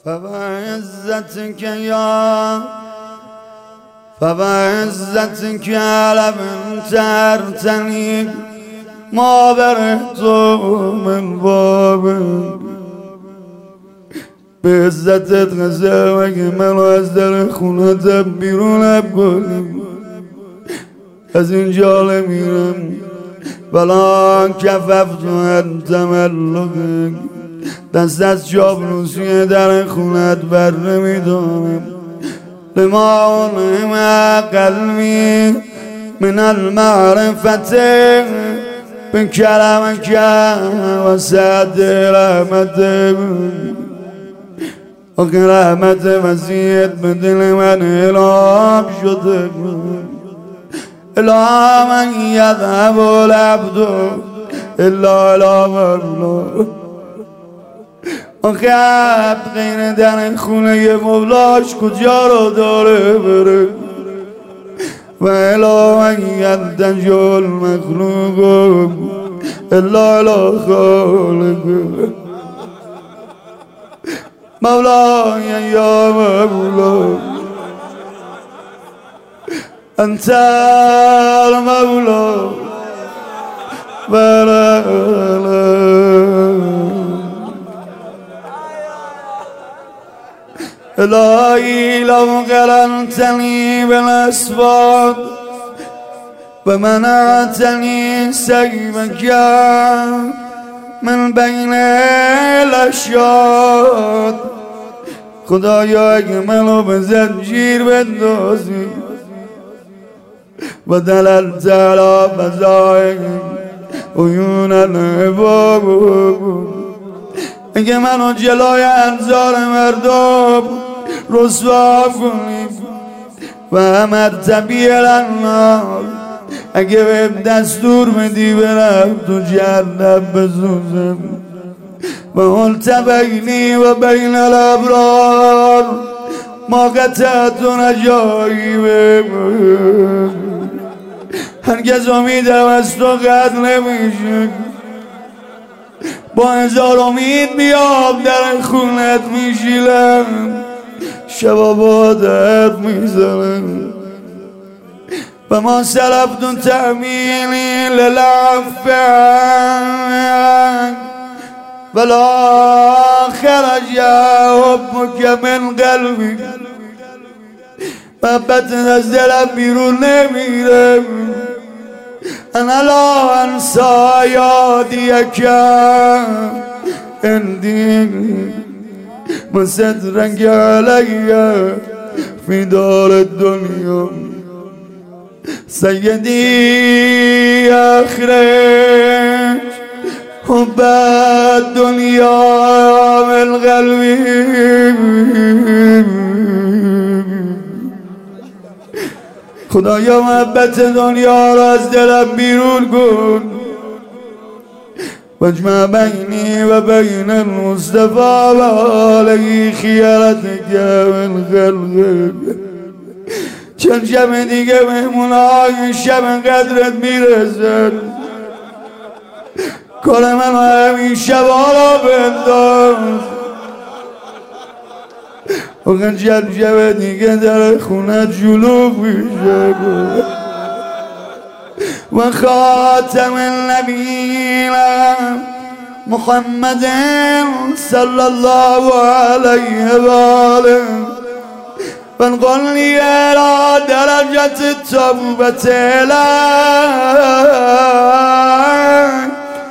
فبعزتك لم ترتني ما برهت من بابك به عزتت قسمك منو از در خونتم بیرونم کنی از اینجا نمیرم ولا کففت ان تملکک دست از چاپلوسی در خونت بر نمیدارم لما علم قلبی من المعرفت بکلمک و سعد رحمتک آخه رحمت وسیعت به دل من الهام شده الا من یذهب العبد الا الی مولا آخه عبد غیر در خونه مولاش کجا رو داره بره و الا من یلتج المخلوق الا الی خالق مولاي يا مولا أنت المولى ولا إلهي لو قرنتني بالأسباب ومنعتني سيفك من بین الاشیاء خدایا اگه منو به زنجیر بندازی و دللت علی فضائق عیون العباب اگه منو جلوی انظار مردم رسوا کنی و امرت بی النار اگه به دستور بدی برم تو جهنم بسوزم و قلت بینی و بین الابرار ما قطعت نجایب هرگز امیدم از تو قطع نمیشه با هزار امید بیام در خونت میشیلم شبا بادت میزنم و ما سلبت تأمینی للعفو ولا خرج حبك من قلبی محبت از دلم بیرون نمیره انا لا انسى یادیک عندی مسترک علی فی دار الدنیا سیدی اخرج حب الدنیا من قلبی خدایا محبت دنیا را از دلم بیرون کن واجمع بینی و بین المصطفی و آله خیرتک من خلقک چند شب دیگه مهمونهای شب قدرت میرسن کار من همین شبا را بنداز اون چند شب دیگه در خونت جلوک میشه و خاتم النبیین محمد صلی الله علیه و آله فانقلني إلى درجة التوبة إليك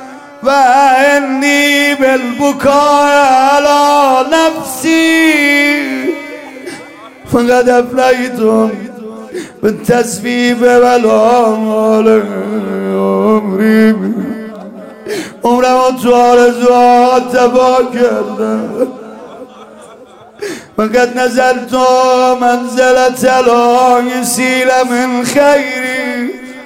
وإني بالبكاء على نفسي فقد أفنيت بالتسبيب والآمال عمري عمرم تو آرزوات تبا کردم وقد نزلت منزلة لا يسيل من خيري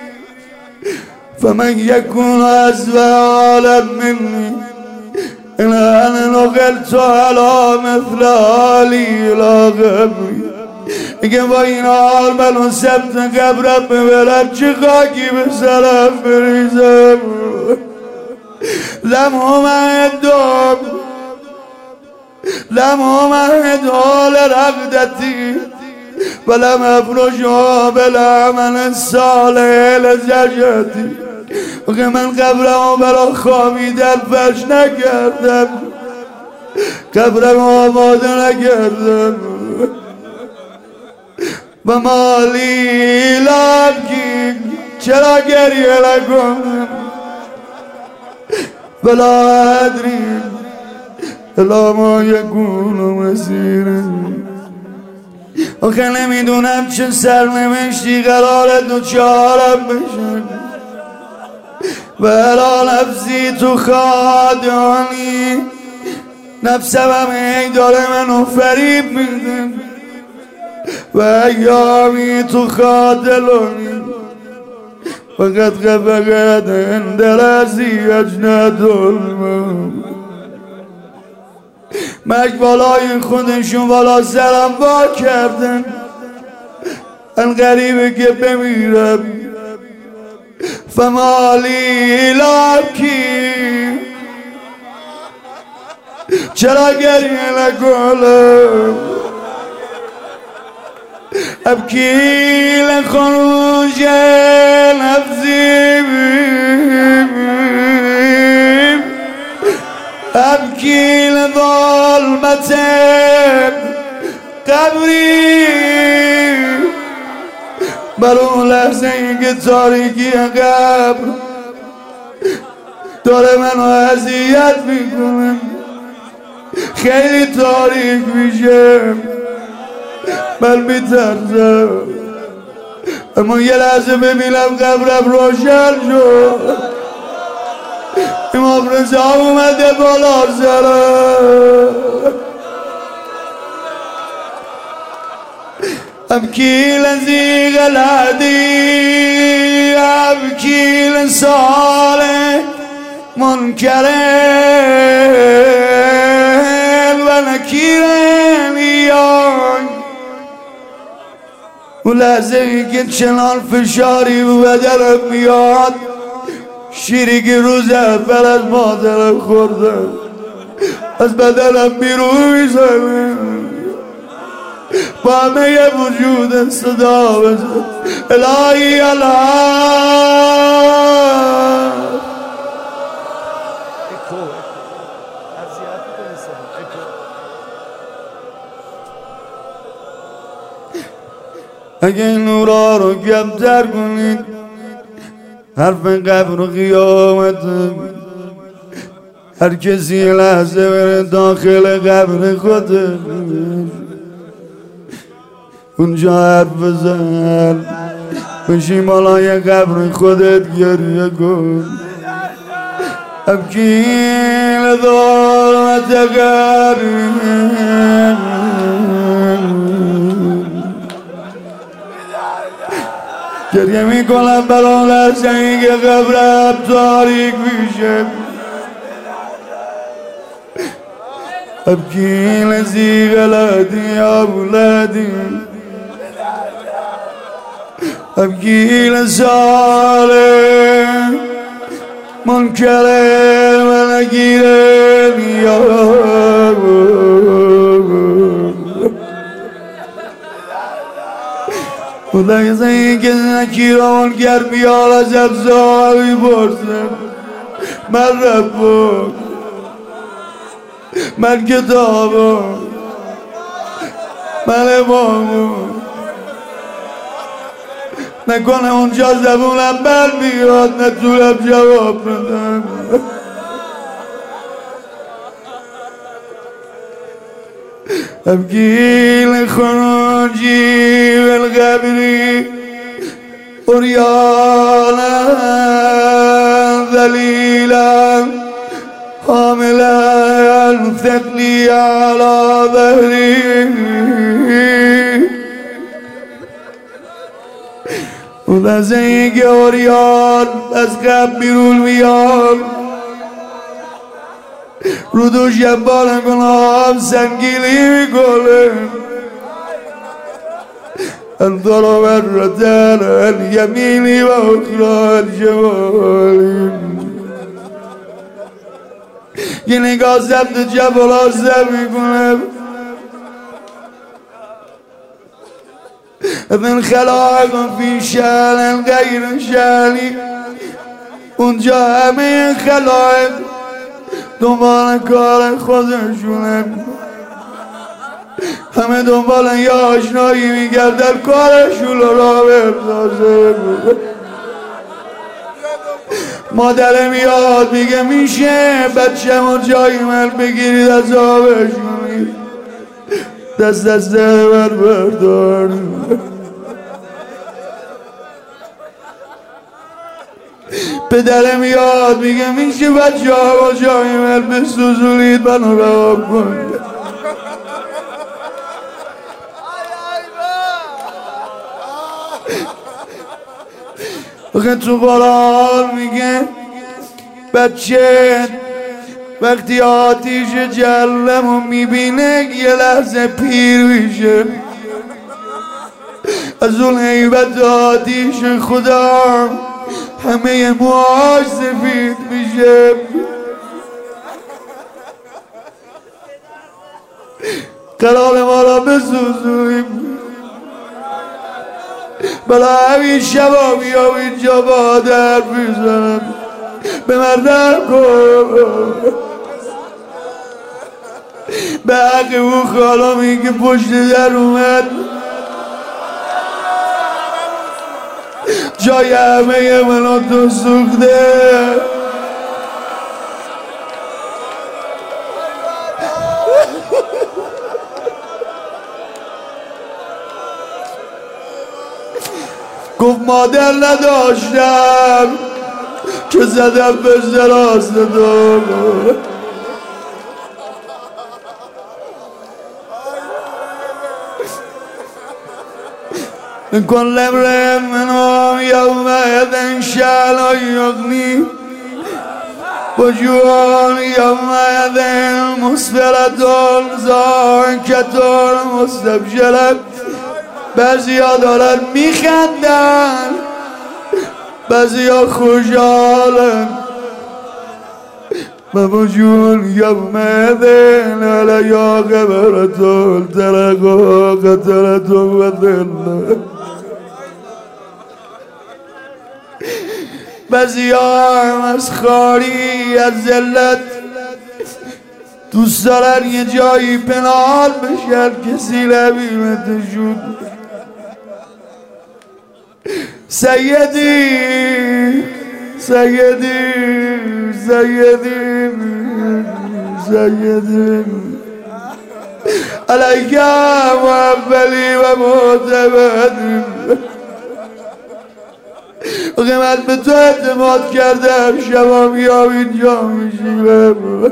فمن يكون أزوالا مني إلا أن نقلت على مثل حالي إلى قبري اگه با این حال منو سبت قبرم ببرم چه خاکی به سرم بریزم لمهم الدم لم أمهد لرغدتي ولم أفرشها بالعمل الصالح لزجتي و که من قبرم برا خوابیدن فرش نکردم، قبرم آماده نکردم. و مالی لبکی چرا گریه نکنم بلا ادری الا ما یکون مسیره. آخه نمیدونم چه سرنوشتی قرار دوچارم بشن و الا نفسی تو خادانی، نفسم هم ای داره منو فریب میده و ایامی تو خاطلونی فقط فقط اندرزی اجند الموت. مرگ بالای خودشون بالا سرم وا کردن، ان غریبه که بمیرم. فمالی لبکی چرا گریه نکنم ابکی لخروج نفسی ابکی لظلمت قبری بر اون لحظه ای که تاریکی قبر داره منو اذیت میکنه، خیلی تاریک میشه، من میترسم. اما یه لحظه ببینم قبرم روشن شد، امام رضا اومده بالا سرم. ابکی لزیغ الهدی ابکی لصالح منکر و نکیر میان. اون لحظه ای که چنان فشاری به بدنم میاد، شیری که روز اول از مادرم خوردم از بدنم بیرون میزنه، با همه وجود صدا بزن الهی اگه این نورا رو کمتر کنید حرف قبر و قیامت، هر کسی لحظه بره داخل قبر خودش اونجا حرف بزن، بشی بالای قبر خودت گریه کن. ابکی لظلمت قبری گریه میکنم برای لحظه ای که قبرم تاریک میشه. ابکی لزیغ الهدی اولادی ابکی لصالح منکر و نکیر میان. خدای زنی که نکیر و منکر بیار از افزاری برسن. من ربک، من کتابم، من امامم. نکنه اونجا زبونم بر بیاد نتونم جواب بدم. ابکی لخروجی بالقبری عریانا ذلیلا حاملا ثقلی علی ظهری. اون لحظه ای که عریان از قبر بیرون میاد، رو دوشم بال گناهم سنگینی میکنه. انظر مرتين اليمين واخرى الشمال. یه نگاه زبط جبل آزر میکنه من خلاقم فی شأن غیر شأنی اونجا همه خلایق دنبال کار خودشونه همه دنبال یه آشنایی میگردن کارشون را بردازه مادره میاد میگه میشه بچه ما جای من بگیرید از آبشونی دست دست بر بردار پدره میاد میگه میشه بچه ها با جای من بسوزونید منو رها کنید آخه تو قرآن میگه بچه وقتی آتیش جهنمو میبینه یه لحظه پیر میشه از اون هیبت آتیش خدا همه موهاش سفید میشه قرار ما را بسوزونیم بلا همین شبا بیام اینجا با در میزنم به مردم کن به حق اون خانمی که پشت در اومد جای همه منو تو سوخته گفت مادر نداشتم که زدم به زراست دو كل امرئ منهم يومئذ شأن يغنيه وجوه يومئذ مسفرة ضاحكة مستبشرة بعضیا دارن میخندن بعضیا خوشحالن و وجوه یومئذ علیها غبرة ترهقها قترة و ذلة بعضیا هم از خواری از ذلت دوست دارن یه جایی پنهان بشن کسی نبینتشون سیدی سیدی سیدی سیدی علیک مولی و معتمدی من به تو اعتماد کردم شما میام اینجا میشیمم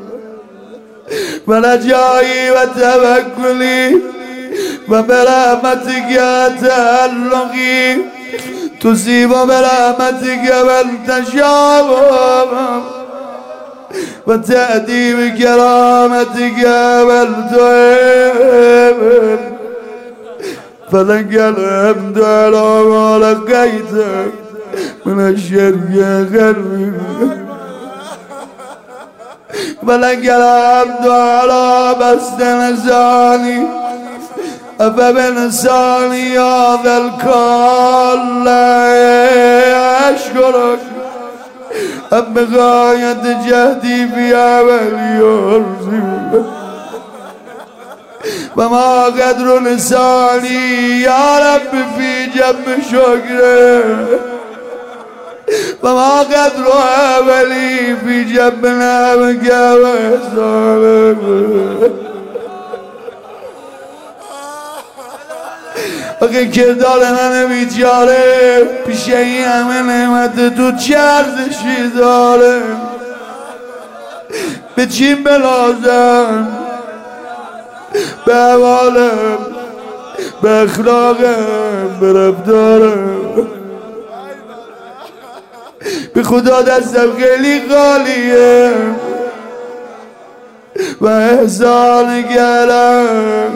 من جایی و توکلی و برحمتك تعلقی تصیب برحمتك من تشاء و تهدی بکرامتك من تحب فلك الحمد على ما لقيت من الشرك قلبي فلك الحمد على بسط لساني فبلساني هذا الكون لا أشكرك بغاية جهدي في عملي يرزقك وما قدر لساني يا رب في جنب شكرك وما قدر عملي في جنب نعمك وإحسانك آخه کردار من بیچاره پیش این همه نعمت تو چه ارزشی داره به چیم بلازم به احوالم به اخلاقم به رفتارم به خدا دستم خیلی خالیه و احسان گرم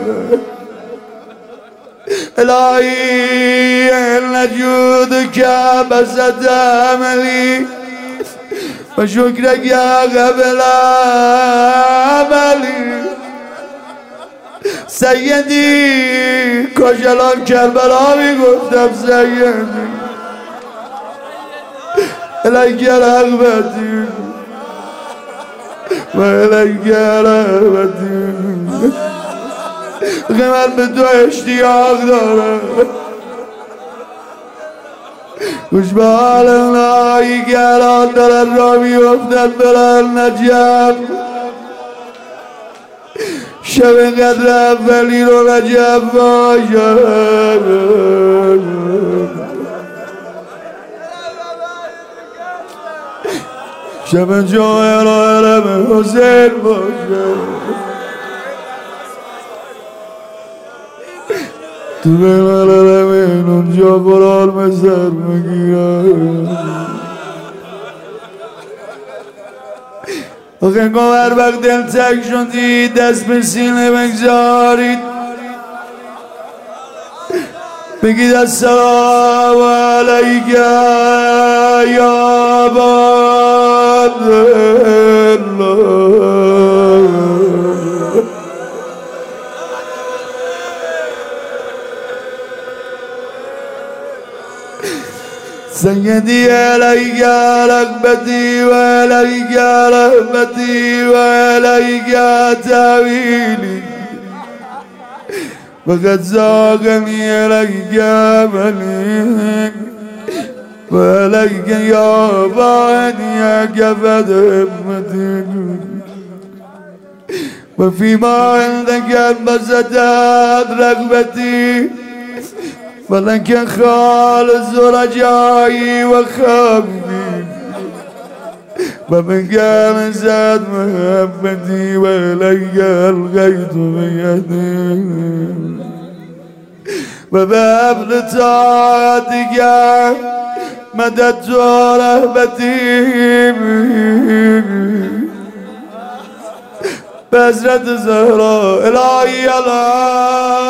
الهی ان جودك بسط عملي وشكرك يا قبل عملي سيدي کجلان کربلا میگفتم سیدی الیک رغبتی و الیک رغبتی من به تو اشتیاق دارم گوش به حال اونایی که الان دارن را میفتن برن نجف شب اینقدر اولی رو نجف باشد شب جای را علم حسین باشد تو بین علمین اونجا قرار مزر میگیرم آخه انگاه هر وقت دل تک شدی دست به سینه بگذارید بگید السلام علیک یا عباد الله سيدي عليك رغبتي وعليك رحمتي وعليك تاويلي وقد زاغني عليك عملي وعليك يا بعدي كفد همتي وفيما عندك انبسطت رغبتي ولكن خالص رجائي وخوفي ومن كان زاد محبتي وإليك ألقيت بيدي وبحبل طاعتك مددت رهبتي بحضرت زهراء إلهي الله